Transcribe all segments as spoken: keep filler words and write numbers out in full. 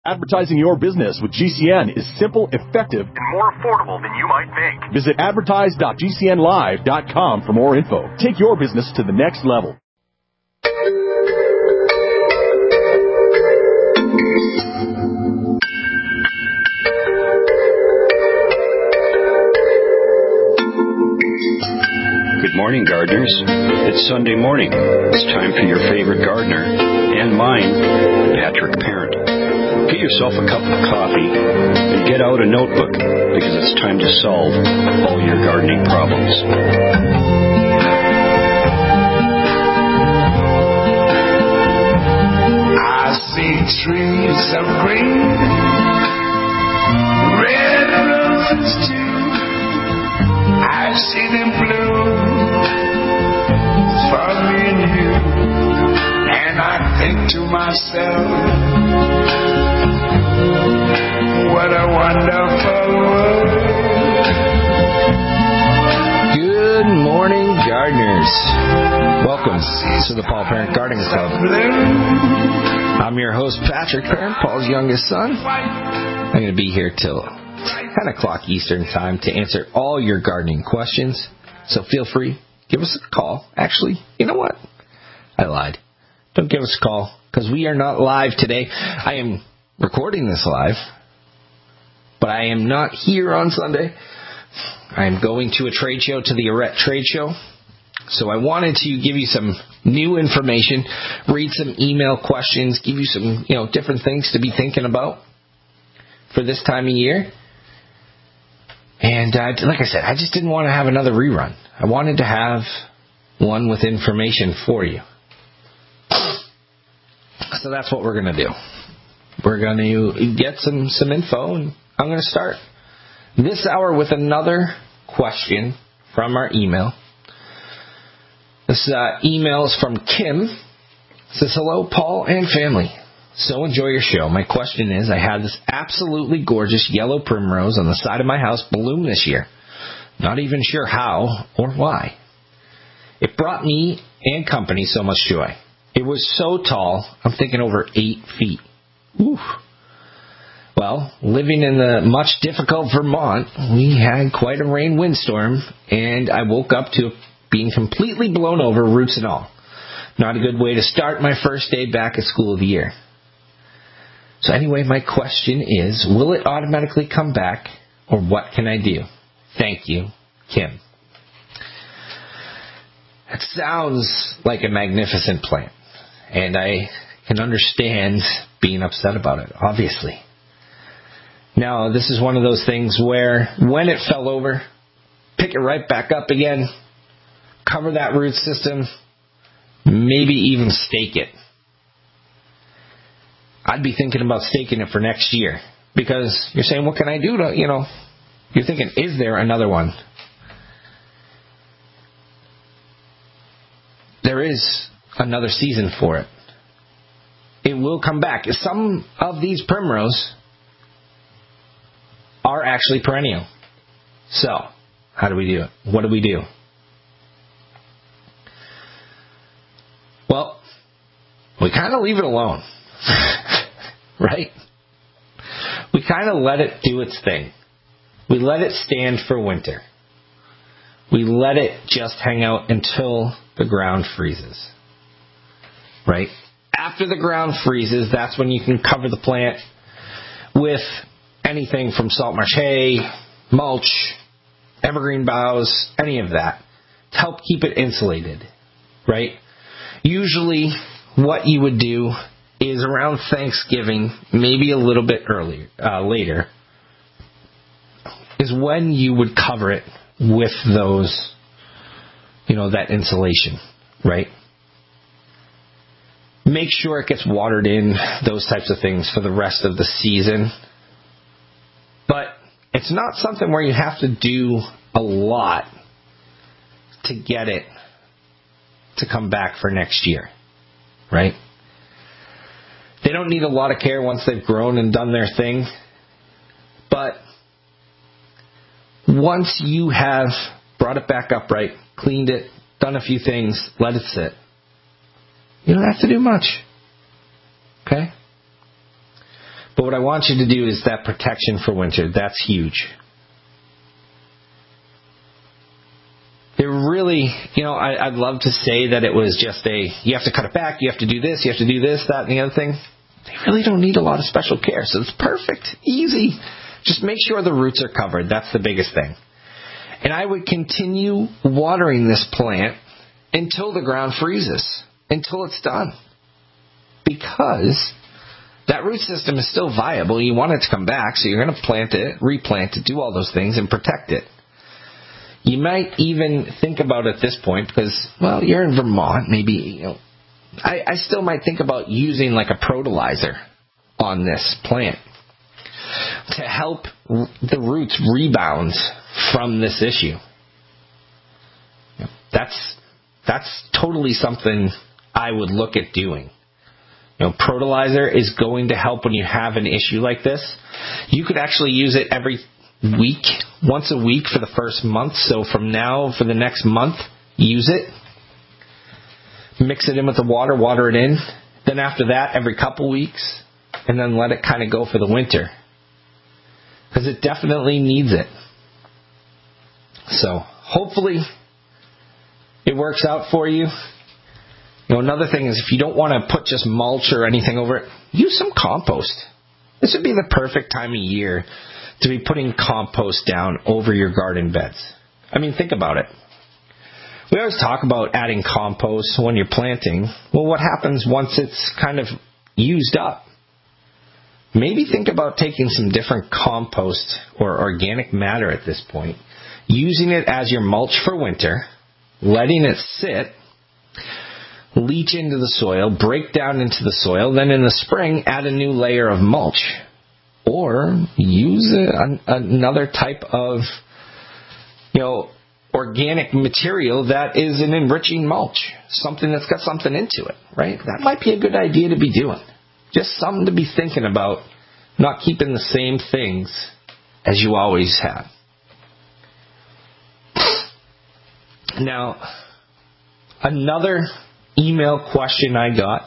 Advertising your business with G C N is simple, effective, and more affordable than you might think. Visit advertise dot g c n live dot com for more info. Take your business to the next level. Good morning, gardeners. It's Sunday morning. It's time for your favorite gardener and mine, Patrick Parent. Get yourself a cup of coffee and get out a notebook because it's time to solve all your gardening problems. I see trees of green, red roses too. I see them bloom for me and you, and I think to myself, what a wonderful world. Good morning, gardeners. Welcome to the Paul Parent Gardening Club. I'm your host, Patrick Parent, Paul's youngest son. I'm going to be here till ten o'clock Eastern Time to answer all your gardening questions. So feel free, give us a call. Actually, you know what? I lied. Don't give us a call because we are not live today. I am recording this live, but I am not here on Sunday. I am going to a trade show, to the Arete Trade Show. So I wanted to give you some new information, read some email questions, give you some, you know, different things to be thinking about for this time of year. And uh, like I said, I just didn't want to have another rerun. I wanted to have one with information for you. So that's what we're going to do. We're going to get some, some info, and I'm going to start this hour with another question from our email. This uh, email is from Kim. It says, hello, Paul and family. So enjoy your show. My question is, I had this absolutely gorgeous yellow primrose on the side of my house bloom this year. Not even sure how or why. It brought me and company so much joy. It was so tall, I'm thinking over eight feet. Oof. Well, living in the much difficult Vermont, we had quite a rain windstorm, and I woke up to being completely blown over, roots and all. Not a good way to start my first day back at school of the year. So anyway, my question is, will it automatically come back, or what can I do? Thank you, Kim. That sounds like a magnificent plant, and I can understand being upset about it, obviously. Now, this is one of those things where when it fell over, pick it right back up again, cover that root system, maybe even stake it. I'd be thinking about staking it for next year because you're saying, what can I do to, you know, you're thinking, is there another one? There is another season for it. It will come back. Some of these primrose are actually perennial. So, how do we do it? What do we do? Well, we kind of leave it alone. Right? We kind of let it do its thing. We let it stand for winter. We let it just hang out until the ground freezes. Right? After the ground freezes, that's when you can cover the plant with anything from salt marsh hay, mulch, evergreen boughs, any of that to help keep it insulated. Right? Usually what you would do is around Thanksgiving, maybe a little bit earlier, uh, later, is when you would cover it with those, you know, that insulation, right? Make sure it gets watered in, those types of things for the rest of the season. But it's not something where you have to do a lot to get it to come back for next year, right? They don't need a lot of care once they've grown and done their thing. But once you have brought it back upright, cleaned it, done a few things, let it sit, you don't have to do much. Okay? But what I want you to do is that protection for winter. That's huge. It really, you know, I, I'd love to say that it was just a, you have to cut it back, you have to do this, you have to do this, that, and the other thing. They really don't need a lot of special care, so it's perfect, easy. Just make sure the roots are covered. That's the biggest thing. And I would continue watering this plant until the ground freezes, until it's done. Because that root system is still viable. You want it to come back, so you're going to plant it, replant it, do all those things, and protect it. You might even think about at this point, because, well, you're in Vermont, maybe, you know, I, I still might think about using like a protolizer on this plant to help r- the roots rebound from this issue. You know, that's that's totally something I would look at doing. You know, protolizer is going to help when you have an issue like this. You could actually use it every week, once a week for the first month. So from now for the next month, use it. Mix it in with the water, water it in. Then after that, every couple weeks, and then let it kind of go for the winter. Because it definitely needs it. So hopefully it works out for you. You know, another thing is if you don't want to put just mulch or anything over it, use some compost. This would be the perfect time of year to be putting compost down over your garden beds. I mean, think about it. We always talk about adding compost when you're planting. Well, what happens once it's kind of used up? Maybe think about taking some different compost or organic matter at this point, using it as your mulch for winter, letting it sit, leach into the soil, break down into the soil, then in the spring add a new layer of mulch. Or use a, another type of, you know, organic material that is an enriching mulch. Something that's got something into it, right? That might be a good idea to be doing. Just something to be thinking about, not keeping the same things as you always have. Now, another email question I got.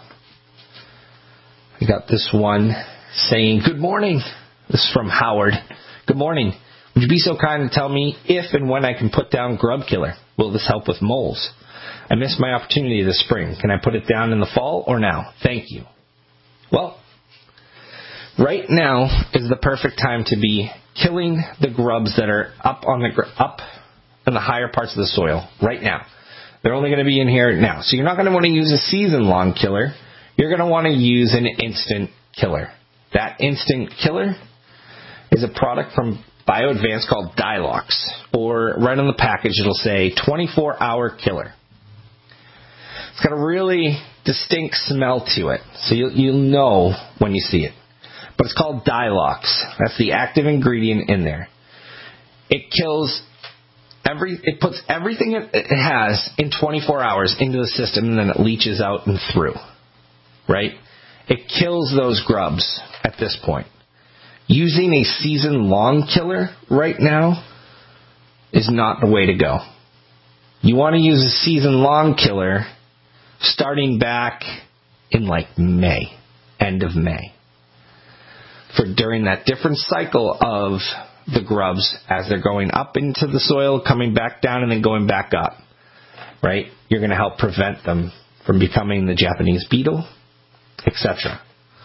I got this one saying, "Good morning." This is from Howard. "Good morning. Would you be so kind to tell me if and when I can put down grub killer? Will this help with moles? I missed my opportunity this spring. Can I put it down in the fall or now? Thank you." Well, right now is the perfect time to be killing the grubs that are up on the gr- up in the higher parts of the soil right now. They're only going to be in here now. So you're not going to want to use a season-long killer. You're going to want to use an instant killer. That instant killer is a product from BioAdvance called Dilox, or right on the package it'll say twenty-four hour killer. It's got a really distinct smell to it, so you'll, you'll know when you see it. But it's called Dilox. That's the active ingredient in there. It kills every, it puts everything it has in twenty-four hours into the system, and then it leaches out and through. Right? It kills those grubs at this point. Using a season-long killer right now is not the way to go. You want to use a season-long killer starting back in like May, end of May. For during that different cycle of the grubs as they're going up into the soil, coming back down, and then going back up. Right? You're going to help prevent them from becoming the Japanese beetle, et cetera.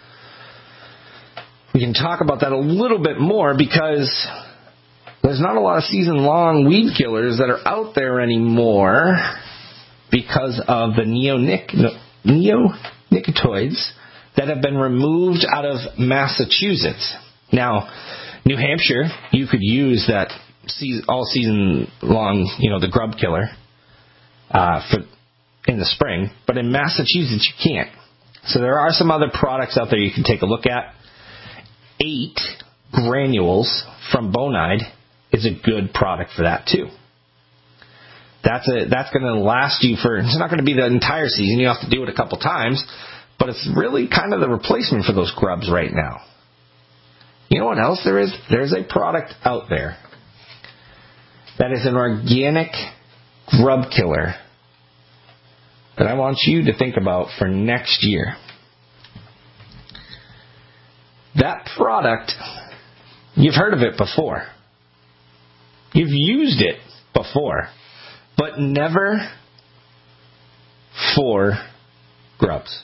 We can talk about that a little bit more because there's not a lot of season-long weed killers that are out there anymore because of the neonic, neonicotinoids that have been removed out of Massachusetts. Now, New Hampshire, you could use that season, all season long, you know, the grub killer uh, for in the spring, but in Massachusetts you can't. So there are some other products out there you can take a look at. Eight granules from Bonide is a good product for that too. That's a that's going to last you for, it's not going to be the entire season. You have to do it a couple times, but it's really kind of the replacement for those grubs right now. You know what else there is? There's a product out there that is an organic grub killer that I want you to think about for next year. that product, you've heard of it before. You've used it before, but never for grubs.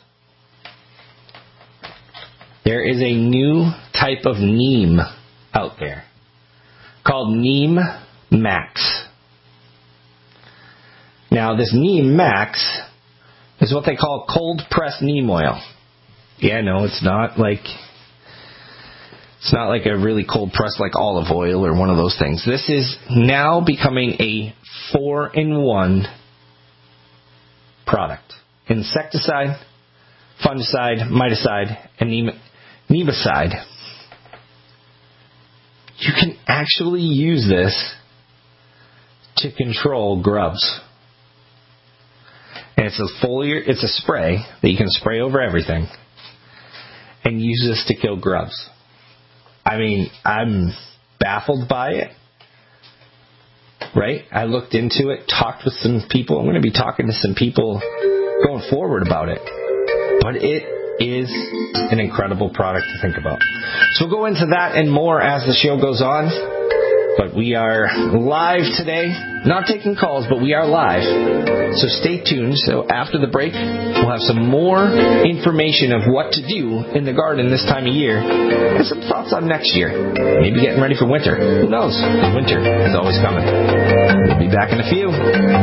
There is a new type of neem out there called Neem Max. Now, this Neem Max is what they call cold-pressed neem oil. Yeah, no, it's not like it's not like a really cold-pressed like olive oil or one of those things. This is now becoming a four-in-one product. Insecticide, fungicide, miticide, and neem- nemicide. You can actually use this to control grubs. And it's a foliar, it's a spray that you can spray over everything and use this to kill grubs. I mean, I'm baffled by it. Right? I looked into it, talked with some people. I'm going to be talking to some people going forward about it. But it is an incredible product to think about. So we'll go into that and more as the show goes on. But we are live today. Not taking calls, but we are live. So stay tuned. So after the break, we'll have some more information of what to do in the garden this time of year. And some thoughts on next year. Maybe getting ready for winter. Who knows? Winter is always coming. We'll be back in a few.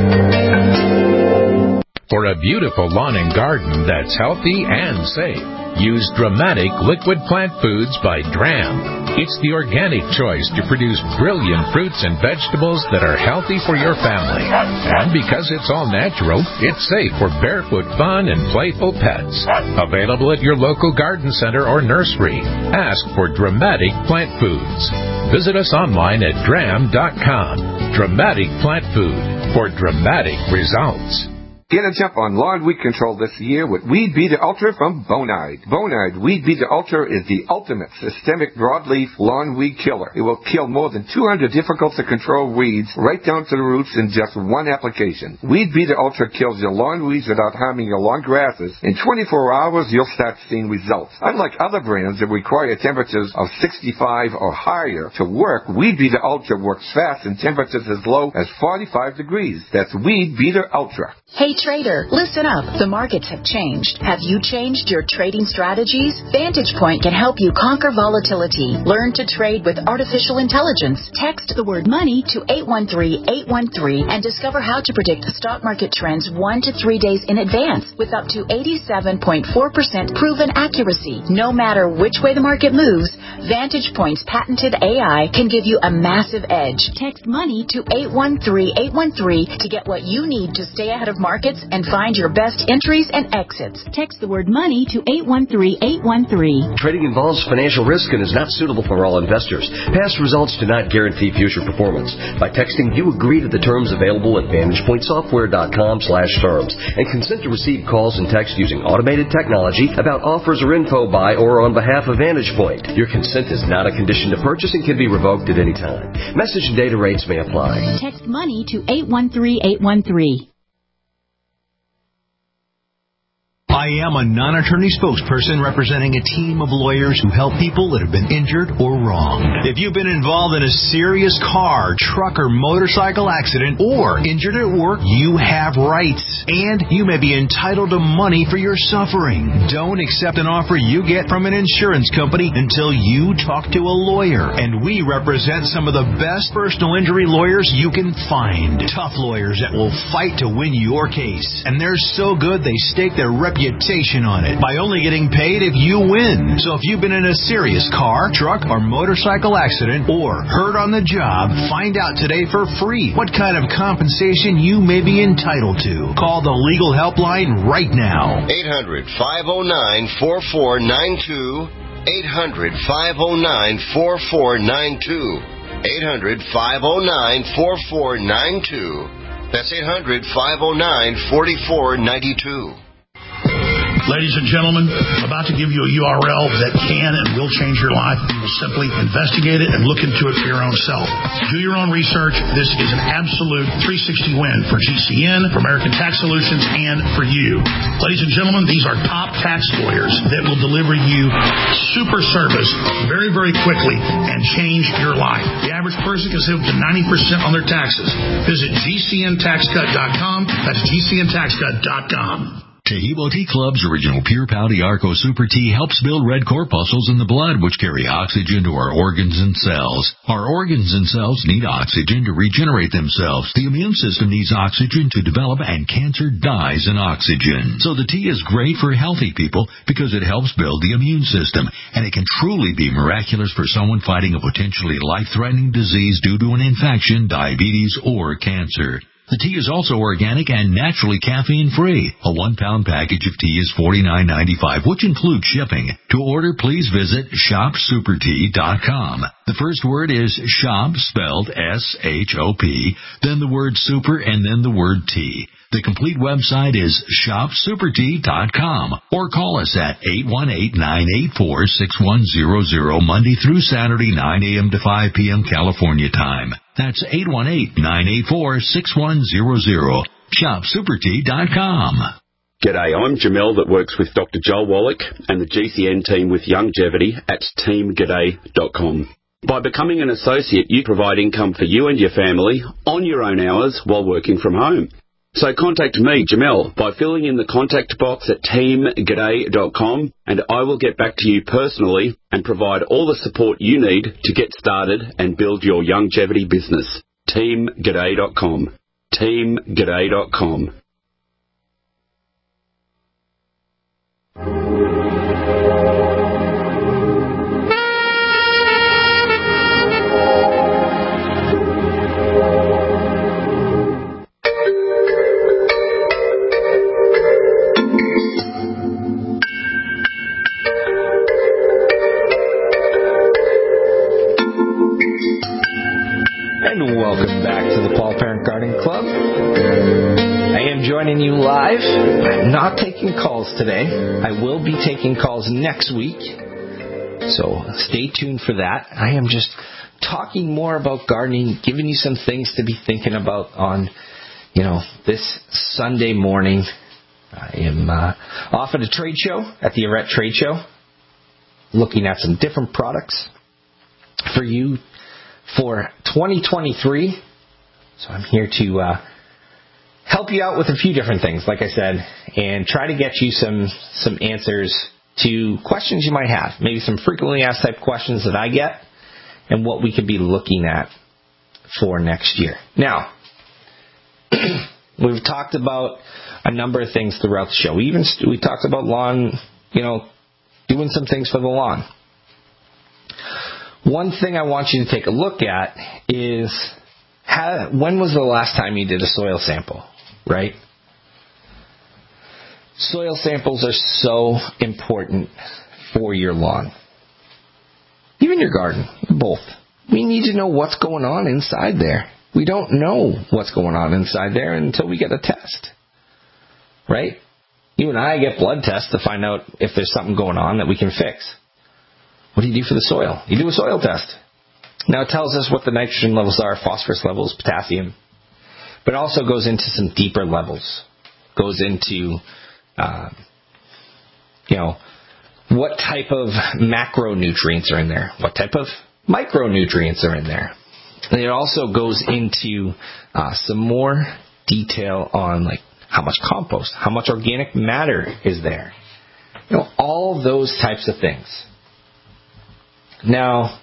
For a beautiful lawn and garden that's healthy and safe, use Dramatic Liquid Plant Foods by Dram. It's the organic choice to produce brilliant fruits and vegetables that are healthy for your family. And because it's all natural, it's safe for barefoot fun and playful pets. Available at your local garden center or nursery. Ask for Dramatic Plant Foods. Visit us online at dram dot com. Dramatic Plant Food for dramatic results. Get a jump on lawn weed control this year with Weed Beater Ultra from Bonide. Bonide Weed Beater Ultra is the ultimate systemic broadleaf lawn weed killer. It will kill more than two hundred difficult-to-control weeds right down to the roots in just one application. Weed Beater Ultra kills your lawn weeds without harming your lawn grasses. In twenty-four hours, you'll start seeing results. Unlike other brands that require temperatures of sixty-five or higher to work, Weed Beater Ultra works fast in temperatures as low as forty-five degrees. That's Weed Beater Ultra. Hey trader, listen up. The markets have changed. Have you changed your trading strategies? Vantage Point can help you conquer volatility. Learn to trade with artificial intelligence. Text the word money to eight one three, eight one three and discover how to predict stock market trends one to three days in advance with up to eighty-seven point four percent proven accuracy. No matter which way the market moves, Vantage Point's patented A I can give you a massive edge. Text money to eight one three, eight one three to get what you need to stay ahead of markets and find your best entries and exits. Text the word money to eight one three, eight one three. Trading involves financial risk and is not suitable for all investors. Past results do not guarantee future performance. By texting, you agree to the terms available at vantage point software dot com slash terms and consent to receive calls and text using automated technology about offers or info by or on behalf of Vantage Point. Your consent is not a condition to purchase and can be revoked at any time. Message and data rates may apply. Text money to eight one three, eight one three. I am a non-attorney spokesperson representing a team of lawyers who help people that have been injured or wronged. If you've been involved in a serious car, truck, or motorcycle accident or injured at work, you have rights, and you may be entitled to money for your suffering. Don't accept an offer you get from an insurance company until you talk to a lawyer, and we represent some of the best personal injury lawyers you can find. Tough lawyers that will fight to win your case, and they're so good they stake their reputation on it by only getting paid if you win. So if you've been in a serious car, truck, or motorcycle accident or hurt on the job, find out today for free what kind of compensation you may be entitled to. Call the legal helpline right now. eight hundred, five oh nine, four four nine two. eight hundred, five oh nine, four four nine two. eight hundred, five oh nine, four four nine two. That's eight hundred, five oh nine, four four nine two. Ladies and gentlemen, I'm about to give you a U R L that can and will change your life. You will simply investigate it and look into it for your own self. Do your own research. This is an absolute three sixty win for G C N, for American Tax Solutions, and for you. Ladies and gentlemen, these are top tax lawyers that will deliver you super service very, very quickly and change your life. The average person can save up to ninety percent on their taxes. Visit G C N tax cut dot com. That's G C N tax cut dot com. Taheebo Tea Club's original Pure Pouty Arco Super Tea helps build red corpuscles in the blood, which carry oxygen to our organs and cells. Our organs and cells need oxygen to regenerate themselves. The immune system needs oxygen to develop, and cancer dies in oxygen. So the tea is great for healthy people because it helps build the immune system, and it can truly be miraculous for someone fighting a potentially life-threatening disease due to an infection, diabetes, or cancer. The tea is also organic and naturally caffeine-free. A one-pound package of tea is forty-nine ninety-five, which includes shipping. To order, please visit shop super tea dot com. The first word is shop, spelled S H O P, then the word super, and then the word tea. The complete website is shop super tea dot com, or call us at eight one eight, nine eight four, six one zero zero, Monday through Saturday, nine a.m. to five p.m. California time. That's eight one eight, nine eight four, six one zero zero. shop super tea dot com. G'day, I'm Jamel that works with Doctor Joel Wallach and the G C N team with Longevity at team g'day dot com. By becoming an associate, you provide income for you and your family on your own hours while working from home. So contact me, Jamel, by filling in the contact box at team g'day dot com, and I will get back to you personally and provide all the support you need to get started and build your longevity business. team g'day dot com. team g'day dot com. And welcome back to the Paul Parent Gardening Club. I am joining you live. I'm not taking calls today. I will be taking calls next week, so stay tuned for that. I am just talking more about gardening, giving you some things to be thinking about on, you know, this Sunday morning. I am uh, off at a trade show, at the Arete Trade Show, looking at some different products for you for twenty twenty-three. So I'm here to uh, help you out with a few different things, like I said, and try to get you some some answers to questions you might have, maybe some frequently asked type questions that I get, and what we could be looking at for next year. Now, we've talked about a number of things throughout the show. We even we talked about lawn, you know, doing some things for the lawn. One thing I want you to take a look at is how, when was the last time you did a soil sample, right? Soil samples are so important for your lawn. Even your garden, both. We need to know what's going on inside there. We don't know what's going on inside there until we get a test, right? You and I get blood tests to find out if there's something going on that we can fix. What do you do for the soil? You do a soil test. Now it tells us what the nitrogen levels are, phosphorus levels, potassium. But it also goes into some deeper levels. Goes into, uh, you know, what type of macronutrients are in there. What type of micronutrients are in there. And it also goes into uh, some more detail on, like, how much compost, how much organic matter is there. You know, all of those types of things. Now,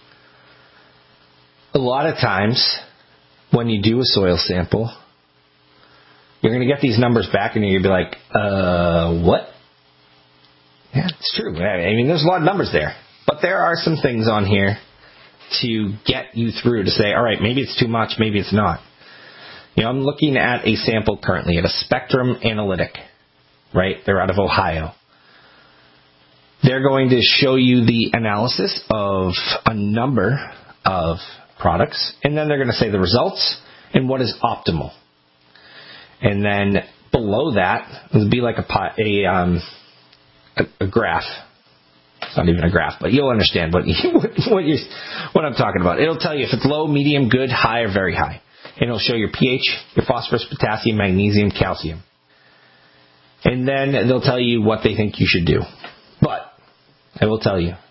a lot of times when you do a soil sample, you're going to get these numbers back and you're going to be like, uh, what? Yeah, it's true. I mean, there's a lot of numbers there. But there are some things on here to get you through to say, all right, maybe it's too much, maybe it's not. You know, I'm looking at a sample currently at a Spectrum Analytic, right? They're out of Ohio. They're going to show you the analysis of a number of products, and then they're going to say the results and what is optimal. And then below that, it would be like a, a um, a, a graph. It's not even a graph, but you'll understand what, you, what, you, what I'm talking about. It'll tell you if it's low, medium, good, high, or very high. And it'll show your pH, your phosphorus, potassium, magnesium, calcium. And then they'll tell you what they think you should do. But I will tell you,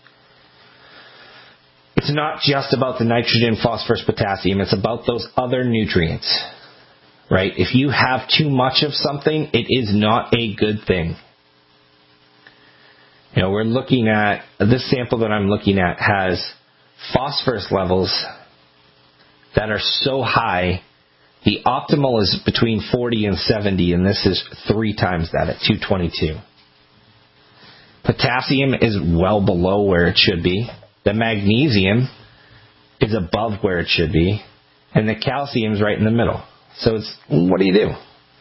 it's not just about the nitrogen, phosphorus, potassium. It's about those other nutrients, right? If you have too much of something, it is not a good thing. You know, we're looking at, this sample that I'm looking at has phosphorus levels that are so high. The optimal is between forty and seventy, and this is three times that at two twenty-two. Potassium is well below where it should be. The magnesium is above where it should be. And the calcium is right in the middle. So it's, what do you do?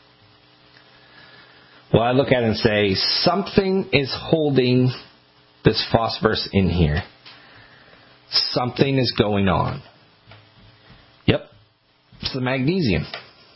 Well, I look at it and say, something is holding this phosphorus in here. Something is going on. Yep, it's the magnesium.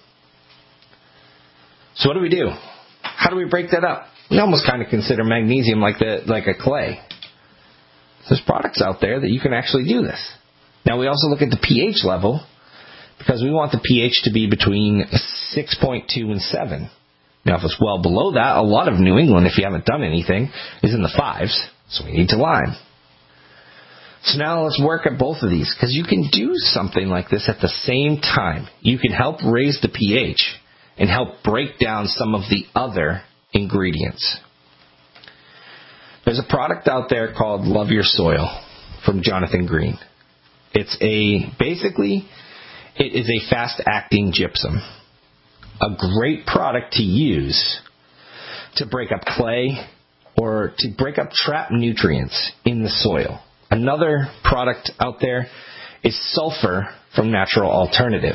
So what do we do? How do we break that up? We almost kind of consider magnesium like the like a clay. There's products out there that you can actually do this. Now we also look at the pH level because we want the pH to be between six point two and seven. Now if it's well below that, a lot of New England, if you haven't done anything, is in the fives. So we need to lime. So now let's work at both of these because you can do something like this at the same time. You can help raise the pH and help break down some of the other ingredients. There's a product out there called Love Your Soil from Jonathan Green. It's a, basically, it is a fast-acting gypsum. A great product to use to break up clay or to break up trapped nutrients in the soil. Another product out there is sulfur from Natural Alternative.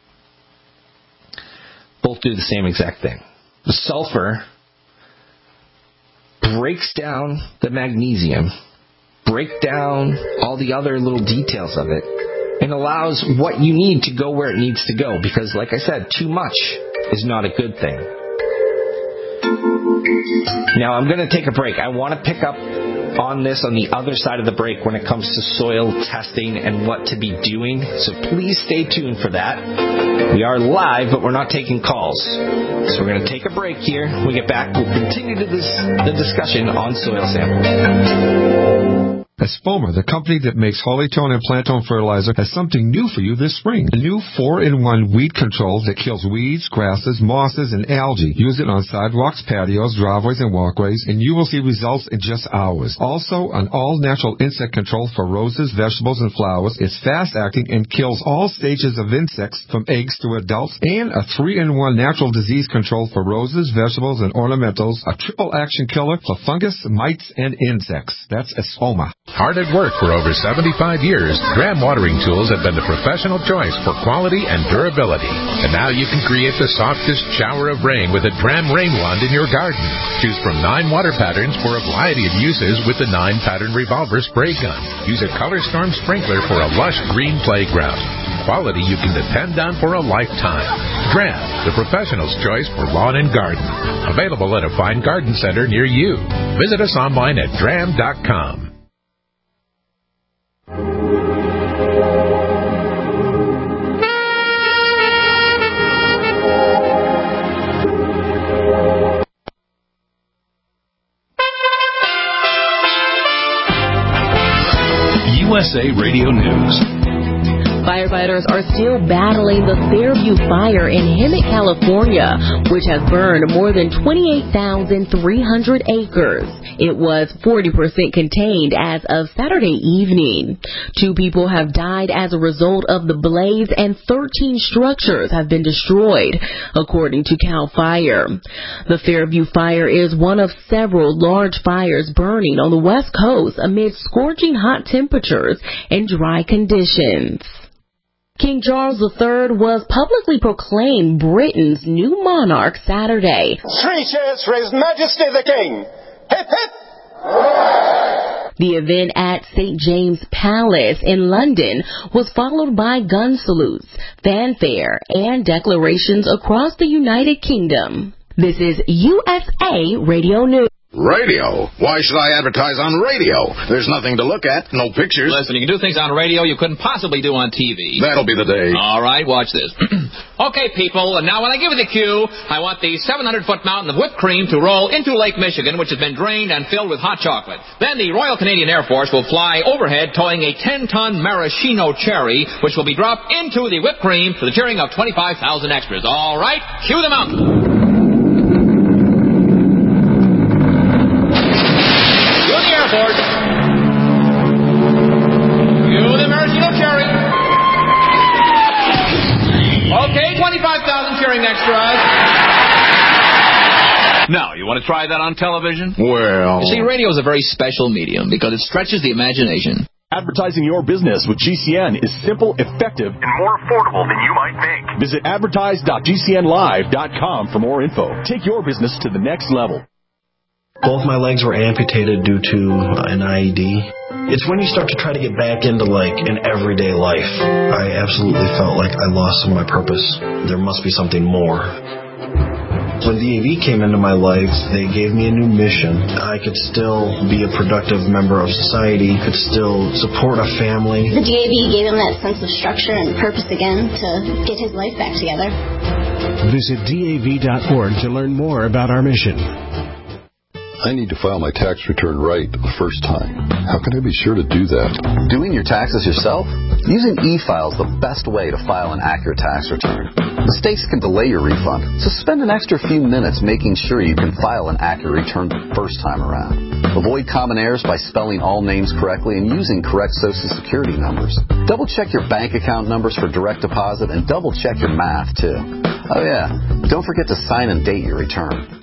Both do the same exact thing. The sulfur breaks down the magnesium, break down all the other little details of it, and allows what you need to go where it needs to go. Because, like I said, too much is not a good thing. Now, I'm going to take a break. I want to pick up on this on the other side of the break when it comes to soil testing and what to be doing. So please stay tuned for that. We are live, but we're not taking calls. So we're going to take a break here. When we get back, we'll continue to this, the discussion on soil samples. Espoma, the company that makes Holytone and Plantone fertilizer, has something new for you this spring. A new four in one weed control that kills weeds, grasses, mosses, and algae. Use it on sidewalks, patios, driveways, and walkways, and you will see results in just hours. Also, an all-natural insect control for roses, vegetables, and flowers. It's fast-acting and kills all stages of insects from eggs to adults. And a three in one natural disease control for roses, vegetables, and ornamentals. A triple-action killer for fungus, mites, and insects. That's Espoma. Hard at work for over seventy-five years, Dram Watering Tools have been the professional choice for quality and durability. And now you can create the softest shower of rain with a Dram Rain Wand in your garden. Choose from nine water patterns for a variety of uses with the nine pattern revolver spray gun. Use a Color Storm sprinkler for a lush green playground. Quality you can depend on for a lifetime. Dram, the professional's choice for lawn and garden. Available at a fine garden center near you. Visit us online at dram dot com. U S A Radio News. Firefighters are still battling the Fairview fire in Hemet, California, which has burned more than twenty-eight thousand three hundred acres. It was forty percent contained as of Saturday evening. Two people have died as a result of the blaze and thirteen structures have been destroyed, according to CAL FIRE. The Fairview fire is one of several large fires burning on the West Coast amid scorching hot temperatures and dry conditions. King Charles the Third was publicly proclaimed Britain's new monarch Saturday. Three cheers for His Majesty the King. Hip, hip. The event at Saint James Palace in London was followed by gun salutes, fanfare, and declarations across the United Kingdom. This is U S A Radio News. Radio? Why should I advertise on radio? There's nothing to look at, no pictures. Listen, you can do things on radio you couldn't possibly do on T V. That'll be the day. All right, watch this. Okay, people, and now when I give you the cue, I want the seven hundred foot mountain of whipped cream to roll into Lake Michigan, which has been drained and filled with hot chocolate. Then the Royal Canadian Air Force will fly overhead towing a ten ton maraschino cherry, which will be dropped into the whipped cream to the cheering of twenty-five thousand extras. All right, cue the mountain. Airport. You the maraschino cherry. Okay, twenty-five thousand cheering extras. Now, you want to try that on television? Well... You see, radio is a very special medium because it stretches the imagination. Advertising your business with G C N is simple, effective, and more affordable than you might think. Visit advertise dot G C N live dot com for more info. Take your business to the next level. Both my legs were amputated due to an I E D. It's when you start to try to get back into, like, an everyday life. I absolutely felt like I lost some of my purpose. There must be something more. When D A V came into my life, they gave me a new mission. I could still be a productive member of society, could still support a family. The D A V gave him that sense of structure and purpose again to get his life back together. Visit D A V dot org to learn more about our mission. I need to file my tax return right the first time. How can I be sure to do that? Doing your taxes yourself? Using e-file is the best way to file an accurate tax return. Mistakes can delay your refund, so spend an extra few minutes making sure you can file an accurate return the first time around. Avoid common errors by spelling all names correctly and using correct Social Security numbers. Double-check your bank account numbers for direct deposit and double-check your math, too. Oh, yeah, don't forget to sign and date your return.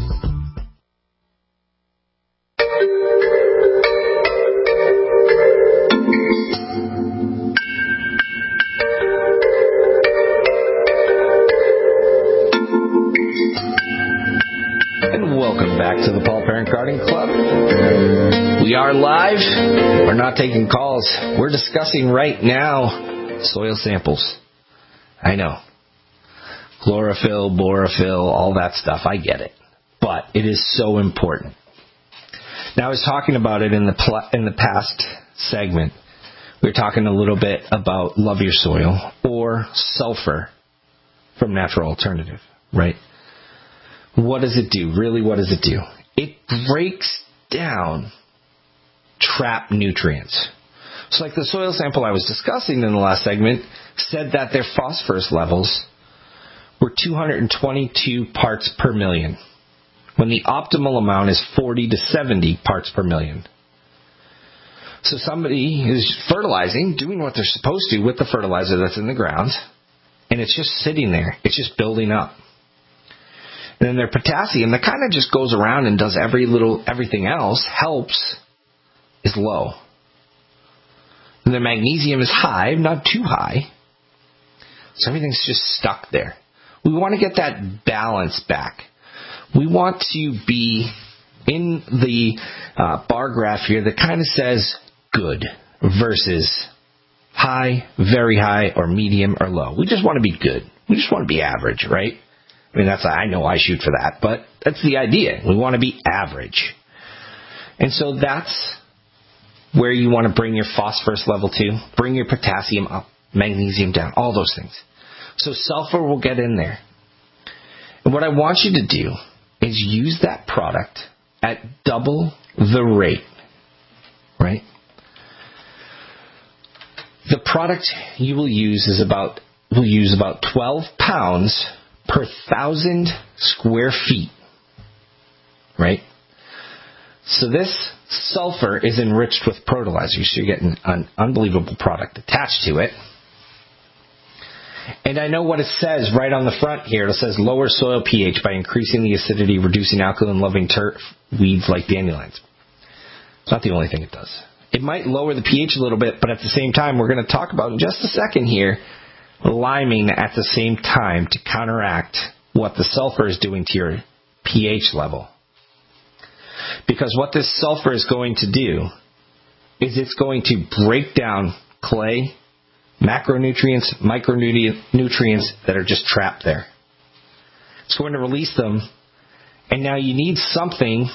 To the Paul Parent Garden Club. We are live. We're not taking calls. We're discussing right now soil samples. I know. Chlorophyll, borophyll, all that stuff. I get it. But it is so important. Now, I was talking about it in the pl- in the past segment. We were talking a little bit about Love Your Soil or sulfur from Natural Alternative, right? What does it do? Really, what does it do? It breaks down trapped nutrients. So like the soil sample I was discussing in the last segment said that their phosphorus levels were two hundred twenty-two parts per million, when the optimal amount is forty to seventy parts per million. So somebody is fertilizing, doing what they're supposed to with the fertilizer that's in the ground, and it's just sitting there. It's just building up. And then their potassium, that kind of just goes around and does every little, everything else, helps, is low. And their magnesium is high, not too high. So everything's just stuck there. We want to get that balance back. We want to be in the uh, bar graph here that kind of says good versus high, very high, or medium, or low. We just want to be good. We just want to be average, right? I mean, that's I know I shoot for that, but that's the idea. We want to be average. And so that's where you want to bring your phosphorus level to, bring your potassium up, magnesium down, all those things. So sulfur will get in there. And what I want you to do is use that product at double the rate, right? The product you will use is about, will use about twelve pounds per thousand square feet, right? So this sulfur is enriched with protolyzers, so you're getting an unbelievable product attached to it. And I know what it says right on the front here. It says lower soil pH by increasing the acidity, reducing alkaline-loving turf weeds like dandelions. It's not the only thing it does. It might lower the pH a little bit, but at the same time, we're going to talk about in just a second here, liming at the same time to counteract what the sulfur is doing to your pH level. Because what this sulfur is going to do is it's going to break down clay, macronutrients, micronutrients that are just trapped there. It's going to release them, and now you need something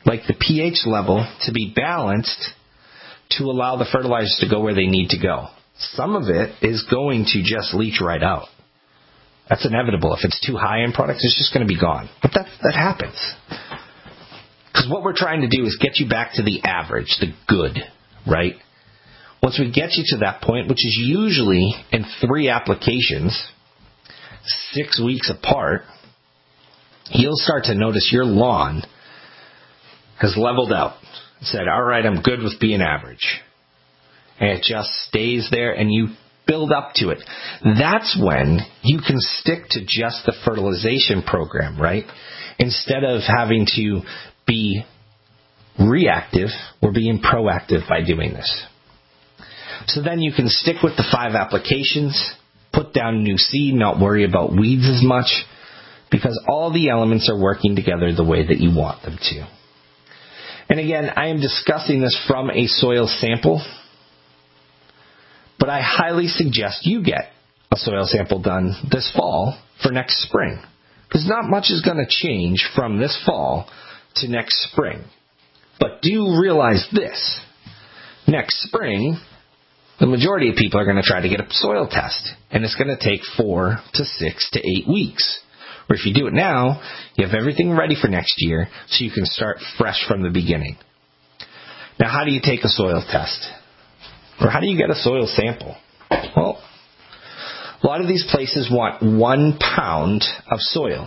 like the pH level to be balanced to allow the fertilizers to go where they need to go. Some of it is going to just leach right out. That's inevitable. If it's too high in products, it's just going to be gone. But that, that happens. Because what we're trying to do is get you back to the average, the good, right? Once we get you to that point, which is usually in three applications, six weeks apart, you'll start to notice your lawn has leveled out and said, all right, I'm good with being average. And it just stays there and you build up to it. That's when you can stick to just the fertilization program, right? Instead of having to be reactive, we're being proactive by doing this. So then you can stick with the five applications, put down new seed, not worry about weeds as much, because all the elements are working together the way that you want them to. And again, I am discussing this from a soil sample, but I highly suggest you get a soil sample done this fall for next spring, because not much is going to change from this fall to next spring. But do realize this. Next spring, the majority of people are going to try to get a soil test, and it's going to take four to six to eight weeks. Or if you do it now, you have everything ready for next year, so you can start fresh from the beginning. Now, how do you take a soil test? Or how do you get a soil sample? Well, a lot of these places want one pound of soil.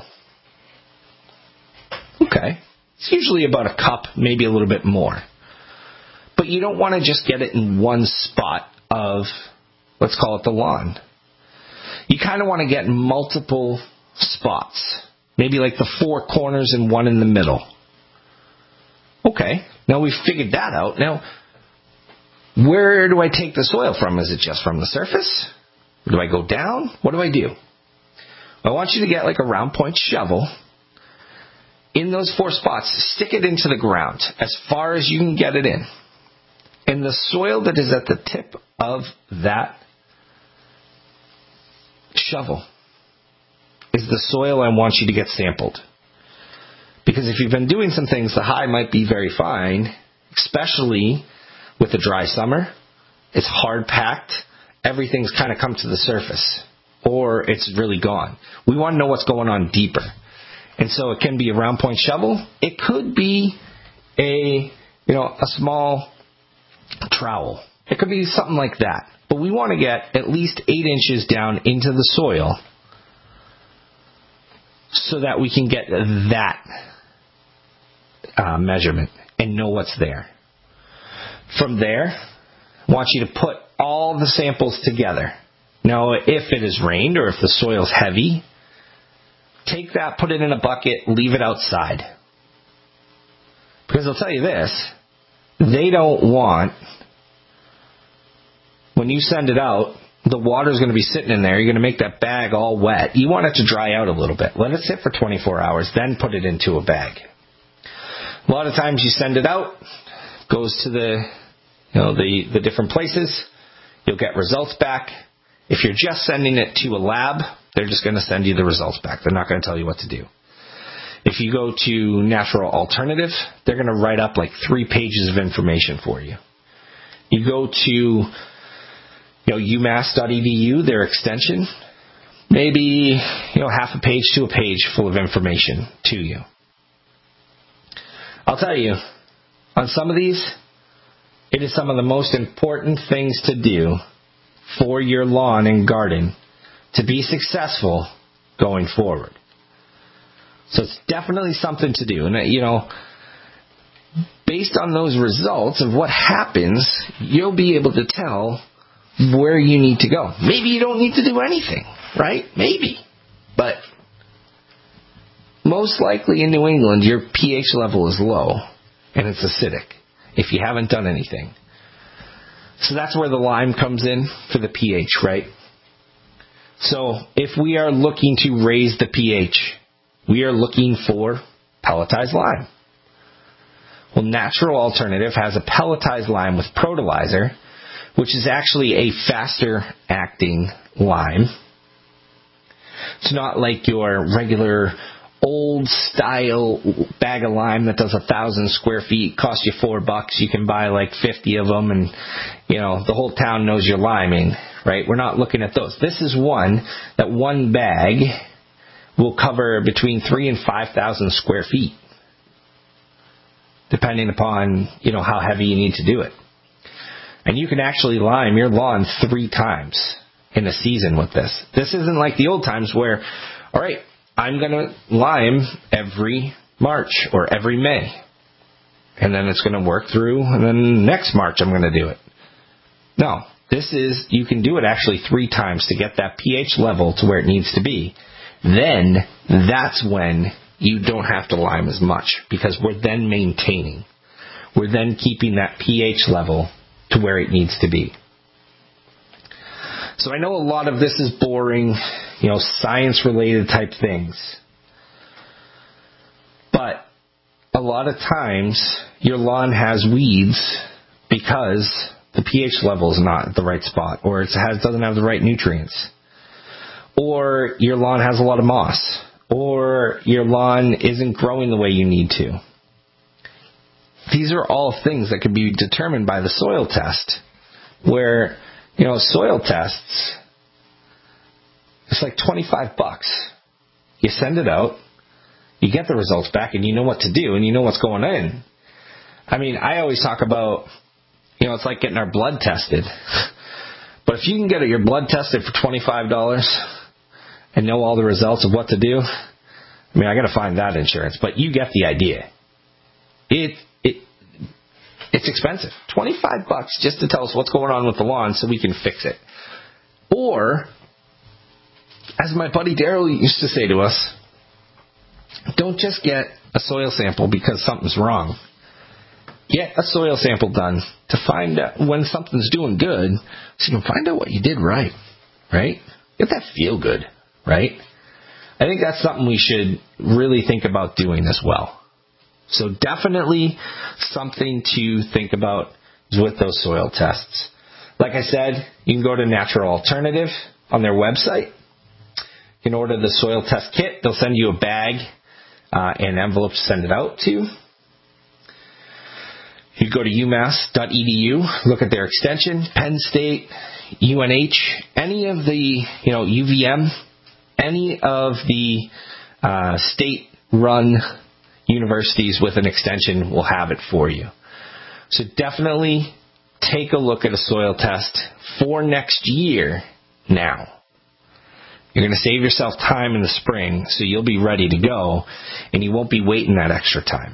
Okay. It's usually about a cup, maybe a little bit more. But you don't want to just get it in one spot of, let's call it the lawn. You kind of want to get multiple spots. Maybe like the four corners and one in the middle. Okay, now we've figured that out. Now, where do I take the soil from? Is it just from the surface? Or do I go down? What do I do? I want you to get like a round point shovel. In those four spots, stick it into the ground as far as you can get it in. And the soil that is at the tip of that shovel is the soil I want you to get sampled. Because if you've been doing some things, the high might be very fine, especially with a dry summer. It's hard packed. Everything's kind of come to the surface. Or it's really gone. We want to know what's going on deeper. And so it can be a round point shovel. It could be a, you know, a small trowel. It could be something like that. But we want to get at least eight inches down into the soil so that we can get that uh, measurement and know what's there. From there, I want you to put all the samples together. Now, if it has rained or if the soil's heavy, take that, put it in a bucket, leave it outside. Because I'll tell you this, they don't want, when you send it out, the water's going to be sitting in there. You're going to make that bag all wet. You want it to dry out a little bit. Let it sit for twenty-four hours, then put it into a bag. A lot of times you send it out, goes to the, you know, the, the different places. You'll get results back. If you're just sending it to a lab, they're just going to send you the results back. They're not going to tell you what to do. If you go to Natural Alternative, they're going to write up like three pages of information for you. You go to, you know, U mass dot E D U, their extension, maybe, you know, half a page to a page full of information to you. I'll tell you, on some of these, it is some of the most important things to do for your lawn and garden to be successful going forward. So it's definitely something to do. And, you know, based on those results of what happens, you'll be able to tell where you need to go. Maybe you don't need to do anything, right? Maybe. But most likely in New England, your pH level is low and it's acidic if you haven't done anything. So that's where the lime comes in for the pH, right? So if we are looking to raise the pH, we are looking for pelletized lime. Well, Natural Alternative has a pelletized lime with Protolizer, which is actually a faster acting lime. It's not like your regular old style bag of lime that does a thousand square feet, costs you four bucks. You can buy like fifty of them, and you know the whole town knows you're liming, right? We're not looking at those. This is one that one bag will cover between three and five thousand square feet, depending upon you know how heavy you need to do it. And you can actually lime your lawn three times in a season with this. This isn't like the old times where, all right, I'm going to lime every March or every May. And then it's going to work through, and then next March I'm going to do it. No, this is, you can do it actually three times to get that pH level to where it needs to be. Then that's when you don't have to lime as much, because we're then maintaining. We're then keeping that pH level to where it needs to be. So I know a lot of this is boring, you know, science-related type things. But a lot of times your lawn has weeds because the pH level is not at the right spot, or it has, doesn't have the right nutrients. Or your lawn has a lot of moss, or your lawn isn't growing the way you need to. These are all things that can be determined by the soil test, where You know, soil tests, it's like twenty-five bucks. You send it out, you get the results back, and you know what to do, and you know what's going in. I mean, I always talk about, you know, it's like getting our blood tested. But if you can get your blood tested for twenty-five dollars and know all the results of what to do, I mean, I got to find that insurance. But you get the idea. It it It's expensive. twenty-five bucks just to tell us what's going on with the lawn so we can fix it. Or, as my buddy Daryl used to say to us, don't just get a soil sample because something's wrong. Get a soil sample done to find out when something's doing good, so you can find out what you did right. Right? Get that feel good. Right? I think that's something we should really think about doing as well. So definitely something to think about is with those soil tests. Like I said, you can go to Natural Alternative on their website. You can order the soil test kit. They'll send you a bag uh, and envelope to send it out to. You go to u mass dot e d u, look at their extension, Penn State, U N H, any of the, you know, U V M, any of the uh, state-run universities with an extension will have it for you. So definitely take a look at a soil test for next year now. You're going to save yourself time in the spring, so you'll be ready to go, and you won't be waiting that extra time.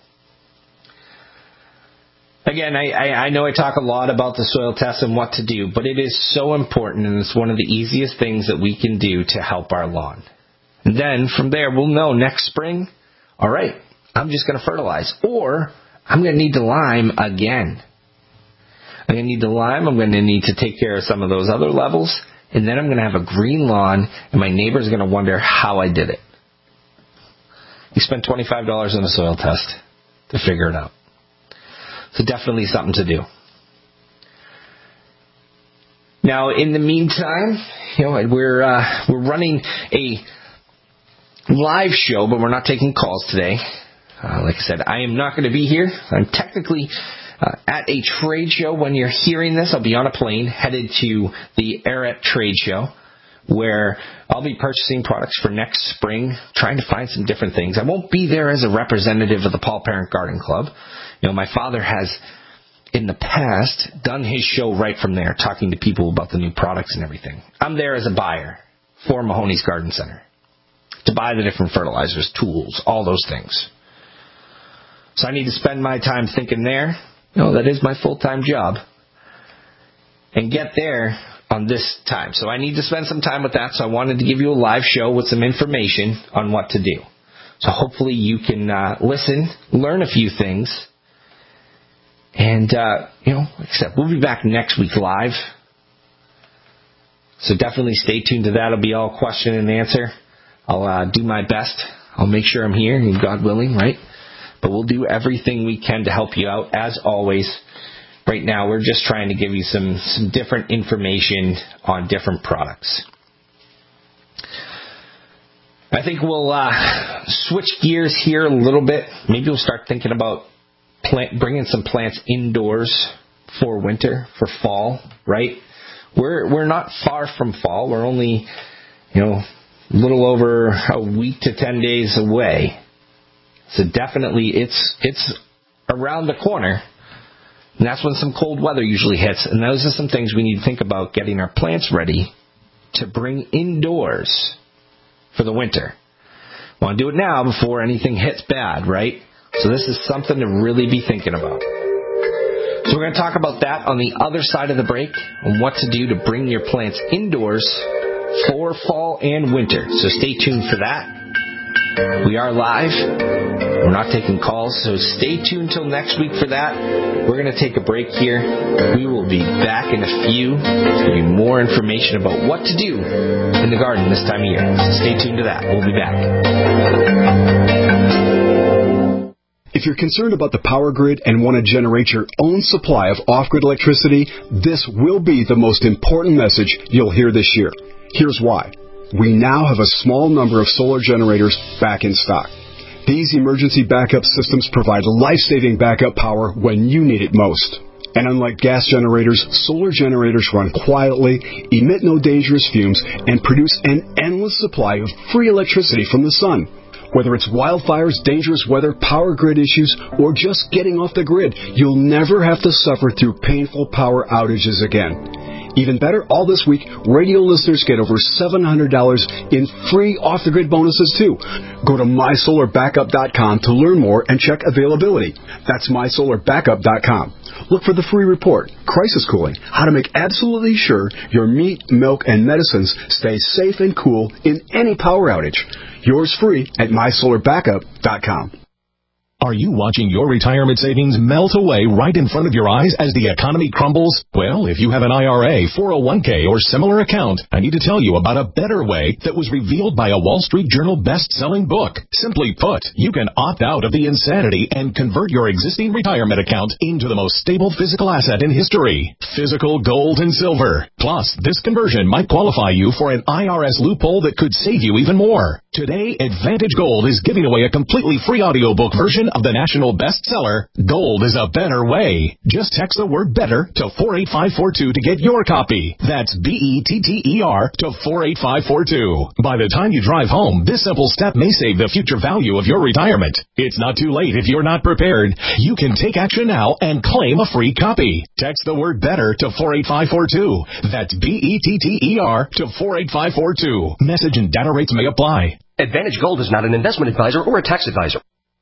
Again, I, I, I know I talk a lot about the soil test and what to do, but it is so important, and it's one of the easiest things that we can do to help our lawn. And then from there, we'll know next spring, all right, I'm just going to fertilize, or I'm going to need to lime again. I'm going to need to lime. I'm going to need to take care of some of those other levels, and then I'm going to have a green lawn, and my neighbor's going to wonder how I did it. You spent twenty-five dollars on a soil test to figure it out. So definitely something to do. Now, in the meantime, you know, we're uh, we're running a live show, but we're not taking calls today. Uh, like I said, I am not going to be here. I'm technically uh, at a trade show. When you're hearing this, I'll be on a plane headed to the Aret Trade Show, where I'll be purchasing products for next spring, trying to find some different things. I won't be there as a representative of the Paul Parent Garden Club. You know, my father has, in the past, done his show right from there, talking to people about the new products and everything. I'm there as a buyer for Mahoney's Garden Center to buy the different fertilizers, tools, all those things. So I need to spend my time thinking there. You know, that is my full-time job. And get there on this time. So I need to spend some time with that. So I wanted to give you a live show with some information on what to do. So hopefully you can uh, listen, learn a few things. And, uh, you know, like I said, we'll be back next week live. So definitely stay tuned to that. It'll be all question and answer. I'll uh, do my best. I'll make sure I'm here, and God willing, right? But we'll do everything we can to help you out, as always. Right now, we're just trying to give you some, some different information on different products. I think we'll uh, switch gears here a little bit. Maybe we'll start thinking about plant, bringing some plants indoors for winter, for fall, right? We're we're not far from fall. We're only, you know, a little over a week to ten days away. So definitely it's it's around the corner. And that's when some cold weather usually hits. And those are some things we need to think about getting our plants ready to bring indoors for the winter. Want to do it now before anything hits bad, right? So this is something to really be thinking about. So we're going to talk about that on the other side of the break and what to do to bring your plants indoors for fall and winter. So stay tuned for that. We are live. We're not taking calls, so stay tuned till next week for that. We're going to take a break here. We will be back in a few to give you more information about what to do in the garden this time of year. So stay tuned to that. We'll be back. If you're concerned about the power grid and want to generate your own supply of off-grid electricity, this will be the most important message you'll hear this year. Here's why. We now have a small number of solar generators back in stock. These emergency backup systems provide life-saving backup power when you need it most. And unlike gas generators, solar generators run quietly, emit no dangerous fumes, and produce an endless supply of free electricity from the sun. Whether it's wildfires, dangerous weather, power grid issues, or just getting off the grid, you'll never have to suffer through painful power outages again. Even better, all this week, radio listeners get over seven hundred dollars in free off-the-grid bonuses, too. Go to my solar backup dot com to learn more and check availability. That's my solar backup dot com. Look for the free report, Crisis Cooling, how to make absolutely sure your meat, milk, and medicines stay safe and cool in any power outage. Yours free at my solar backup dot com. Are you watching your retirement savings melt away right in front of your eyes as the economy crumbles? Well, if you have an I R A, four oh one k, or similar account, I need to tell you about a better way that was revealed by a Wall Street Journal best-selling book. Simply put, you can opt out of the insanity and convert your existing retirement account into the most stable physical asset in history, physical gold and silver. Plus, this conversion might qualify you for an I R S loophole that could save you even more. Today, Advantage Gold is giving away a completely free audiobook version of the national bestseller, Gold is a Better Way. Just text the word better to four eight five four two to get your copy. That's B E T T E R to four eight five four two. By the time you drive home, this simple step may save the future value of your retirement. It's not too late if you're not prepared. You can take action now and claim a free copy. Text the word better to four eight five four two. That's B E T T E R to four eight five four two. Message and data rates may apply. Advantage Gold is not an investment advisor or a tax advisor.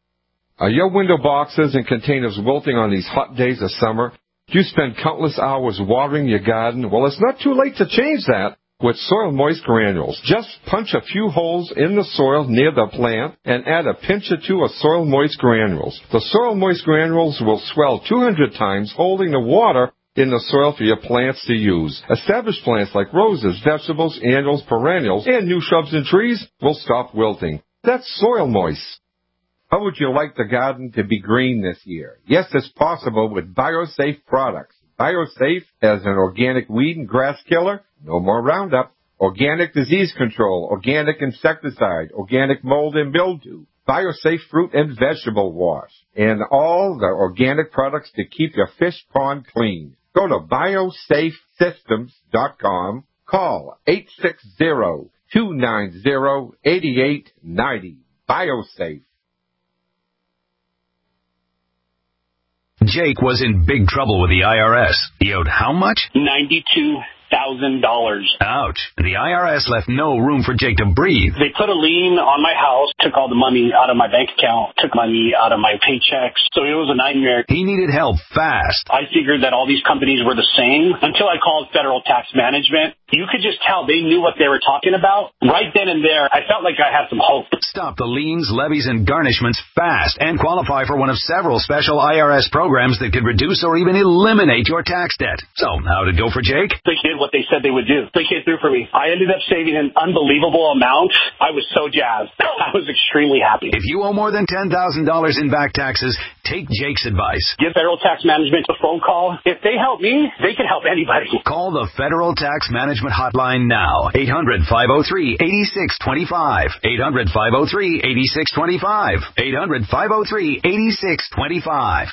Are your window boxes and containers wilting on these hot days of summer? Do you spend countless hours watering your garden? Well, it's not too late to change that with Soil Moist Granules. Just punch a few holes in the soil near the plant and add a pinch or two of Soil Moist Granules. The Soil Moist Granules will swell two hundred times, holding the water in the soil for your plants to use. Established plants like roses, vegetables, annuals, perennials, and new shrubs and trees will stop wilting. That's Soil Moist. How would you like the garden to be green this year? Yes, it's possible with BioSafe products. BioSafe as an organic weed and grass killer, no more Roundup. Organic disease control, organic insecticide, organic mold and mildew. BioSafe fruit and vegetable wash, and all the organic products to keep your fish pond clean. Go to biosafe systems dot com. Call eight six zero, two nine zero, eight eight nine zero. BioSafe. Jake was in big trouble with the I R S. He owed how much? ninety-two thousand dollars. Ouch. The I R S left no room for Jake to breathe. They put a lien on my house, took all the money out of my bank account, took money out of my paychecks. So it was a nightmare. He needed help fast. I figured that all these companies were the same until I called Federal Tax Management. You could just tell they knew what they were talking about. Right then and there, I felt like I had some hope. Stop the liens, levies, and garnishments fast and qualify for one of several special I R S programs that could reduce or even eliminate your tax debt. So, how'd it go for Jake? They did what they said they would do. They came through for me. I ended up saving an unbelievable amount. I was so jazzed. I was extremely happy. If you owe more than ten thousand dollars in back taxes, Take Jake's advice. Give Federal Tax Management a phone call. If they help me, they can help anybody. Call the Federal Tax Management Hotline now. eight hundred, five oh three, eight six two five. eight hundred, five oh three, eight six two five. eight hundred, five oh three, eight six two five.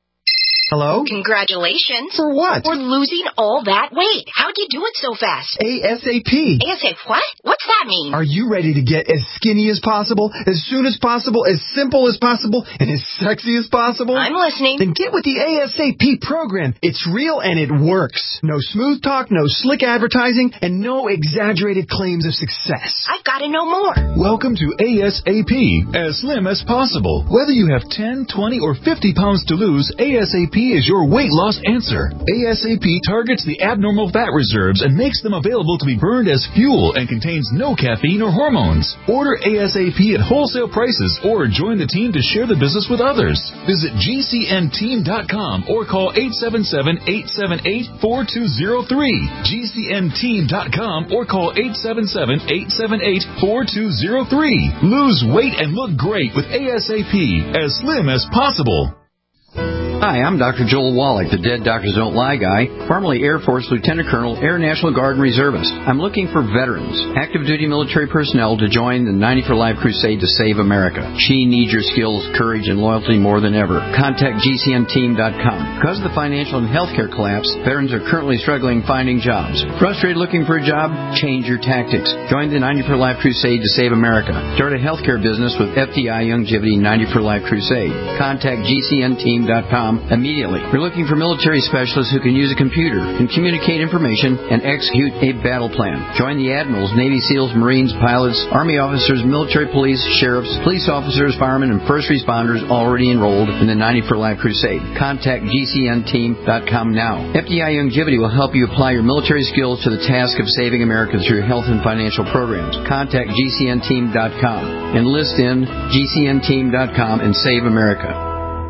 Hello? Congratulations. For what? For losing all that weight. How'd you do it so fast? ASAP. ASAP what? What's that mean? Are you ready to get as skinny as possible, as soon as possible, as simple as possible, and as sexy as possible? I'm listening. Then get with the ASAP program. It's real and it works. No smooth talk, no slick advertising, and no exaggerated claims of success. I've got to know more. Welcome to ASAP, as slim as possible. Whether you have ten, twenty, or fifty pounds to lose, ASAP is your weight loss answer. ASAP targets the abnormal fat reserves and makes them available to be burned as fuel and contains no caffeine or hormones. Order ASAP at wholesale prices or join the team to share the business with others. Visit G C N team dot com or call eight seven seven, eight seven eight, four two zero three. G C N team dot com or call eight seven seven, eight seven eight, four two zero three. Lose weight and look great with ASAP, as slim as possible. Hi, I'm Doctor Joel Wallach, the Dead Doctors Don't Lie guy, formerly Air Force Lieutenant Colonel, Air National Guard and Reservist. I'm looking for veterans, active duty military personnel to join the ninety for Life crusade to save America. She needs your skills, courage, and loyalty more than ever. Contact G C N team dot com. Because of the financial and healthcare collapse, veterans are currently struggling finding jobs. Frustrated looking for a job? Change your tactics. Join the ninety for Life crusade to save America. Start a healthcare business with F D I Longevity ninety for Life crusade. Contact G C N team dot com immediately. We're looking for military specialists who can use a computer and communicate information and execute a battle plan. Join the admirals, Navy SEALs, Marines, pilots, Army officers, military police, sheriffs, police officers, firemen, and first responders already enrolled in the ninety for Life crusade. Contact G C N team dot com now. F D I Longevity will help you apply your military skills to the task of saving America through health and financial programs. Contact G C N team dot com. Enlist in G C N team dot com and save America.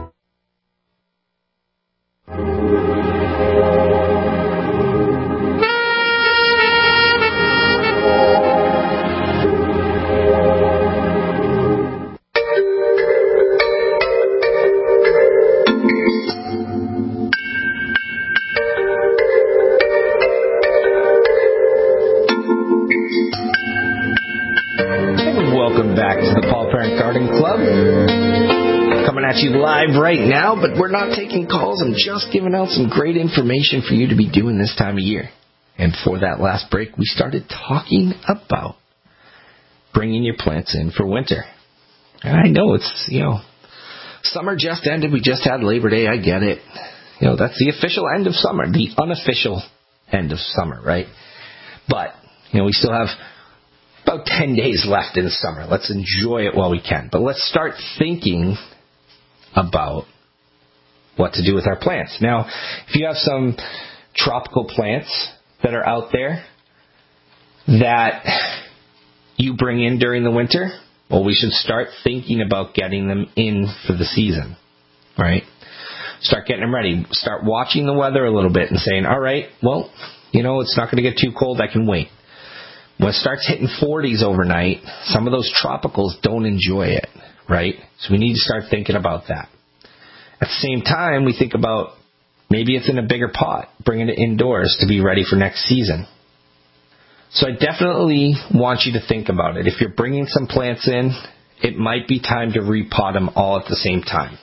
You live right now, but we're not taking calls. I'm just giving out some great information for you to be doing this time of year. And for that last break, we started talking about bringing your plants in for winter. And I know it's, you know, summer just ended. We just had Labor Day. I get it. You know, that's the official end of summer, the unofficial end of summer, right? But, you know, we still have about ten days left in summer. Let's enjoy it while we can. But let's start thinking about what to do with our plants. Now, if you have some tropical plants that are out there that you bring in during the winter, well, we should start thinking about getting them in for the season, right? Start getting them ready. Start watching the weather a little bit and saying, all right, well, you know, it's not going to get too cold. I can wait. When it starts hitting forties overnight, some of those tropicals don't enjoy it. Right? So we need to start thinking about that. At the same time, we think about maybe it's in a bigger pot, bringing it indoors to be ready for next season. So I definitely want you to think about it. If you're bringing some plants in, it might be time to repot them all at the same time.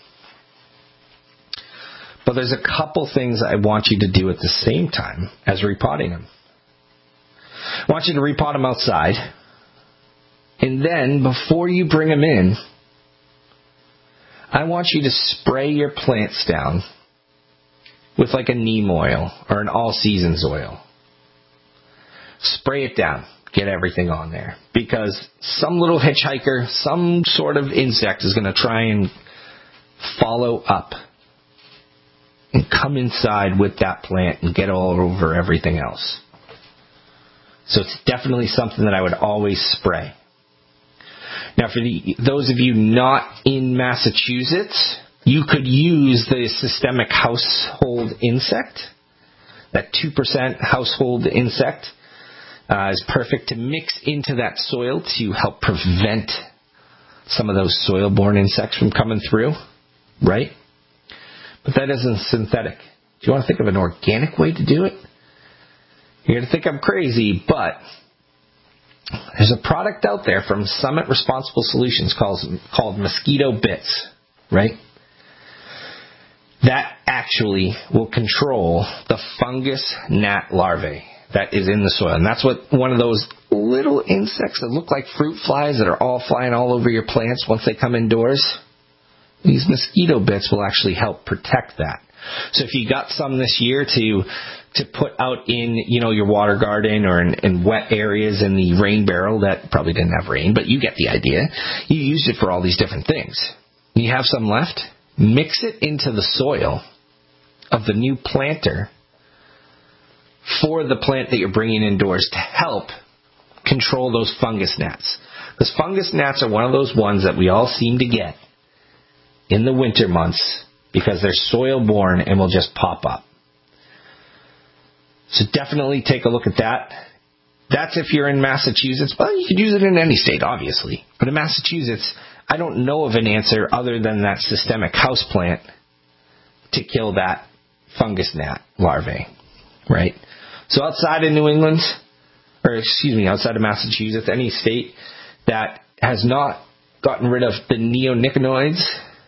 But there's a couple things I want you to do at the same time as repotting them. I want you to repot them outside. And then, before you bring them in, I want you to spray your plants down with like a neem oil or an all seasons oil. Spray it down. Get everything on there. Because some little hitchhiker, some sort of insect is going to try and follow up and come inside with that plant and get all over everything else. So it's definitely something that I would always spray. Now, for the, those of you not in Massachusetts, you could use the systemic household insect. That two percent household insect uh, is perfect to mix into that soil to help prevent some of those soil-borne insects from coming through, right? but that isn't synthetic. Do you want to think of an organic way to do it? You're going to think I'm crazy, but there's a product out there from Summit Responsible Solutions called, called Mosquito Bits, right? That actually will control the fungus gnat larvae that is in the soil. And that's what one of those little insects that look like fruit flies that are all flying all over your plants once they come indoors. These mosquito bits will actually help protect that. So if you got some this year to to put out in, you know, your water garden or in, in wet areas in the rain barrel that probably didn't have rain, but you get the idea. You used it for all these different things. You have some left, mix it into the soil of the new planter for the plant that you're bringing indoors to help control those fungus gnats. Because fungus gnats are one of those ones that we all seem to get in the winter months because they're soil-borne and will just pop up. So definitely take a look at that. That's if you're in Massachusetts. Well, you could use it in any state, obviously. But in Massachusetts, I don't know of an answer other than that systemic houseplant to kill that fungus gnat larvae, right? So outside of New England, or excuse me, outside of Massachusetts, any state that has not gotten rid of the neonicotinoids,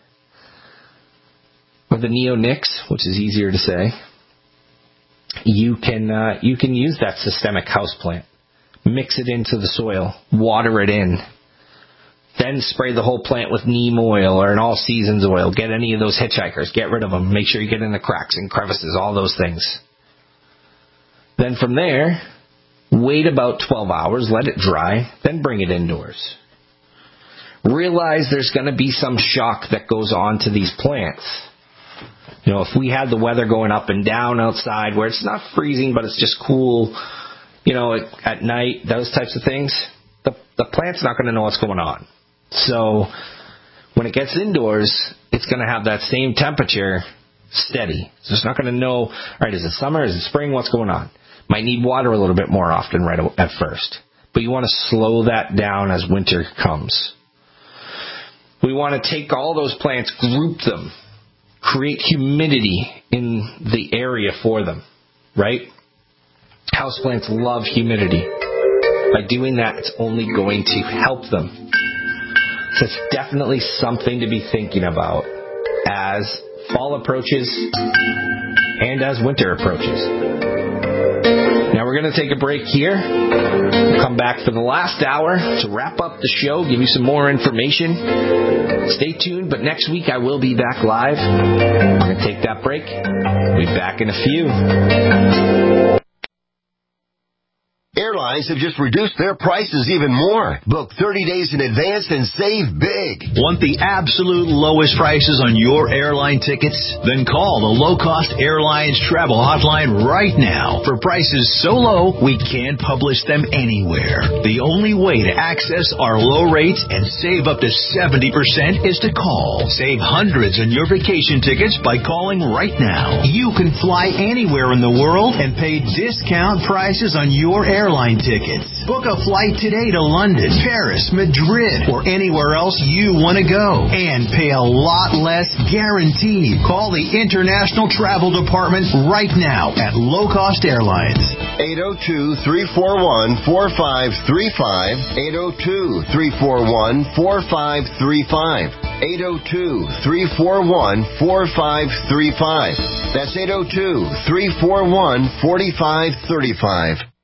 or the neonics, which is easier to say, you can uh, you can use that systemic houseplant. Mix it into the soil, water it in, then spray the whole plant with neem oil or an all seasons oil. Get any of those hitchhikers, get rid of them. Make sure you get in the cracks and crevices, all those things. Then from there, wait about twelve hours, let it dry, then bring it indoors. Realize there's going to be some shock that goes on to these plants. You know, if we had the weather going up and down outside where it's not freezing, but it's just cool, you know, at, at night, those types of things, the, the plant's not going to know what's going on. So when it gets indoors, it's going to have that same temperature steady. So it's not going to know, all right, is it summer, is it spring, what's going on? Might need water a little bit more often right at first. But you want to slow that down as winter comes. We want to take all those plants, group them, create humidity in the area for them, right? Houseplants love humidity. By doing that, it's only going to help them. So it's definitely something to be thinking about as fall approaches and as winter approaches. Now we're going to take a break here. We'll come back for the last hour to wrap up the show, give you some more information. Stay tuned, but next week I will be back live. We're going to take that break. We'll be back in a few. Airlines have just reduced their prices even more. Book thirty days in advance and save big. Want the absolute lowest prices on your airline tickets? Then call the Low Cost Airlines Travel Hotline right now for prices so low we can't publish them anywhere. The only way to access our low rates and save up to seventy percent is to call. Save hundreds on your vacation tickets by calling right now. You can fly anywhere in the world and pay discount prices on your airline Airline tickets. Book a flight today to London, Paris, Madrid, or anywhere else you want to go and pay a lot less guaranteed. Call the International Travel Department right now at Low Cost Airlines. eight oh two, three four one, four five three five. eight oh two, three four one, four five three five. eight oh two, three four one, four five three five. That's eight oh two, three four one, four five three five.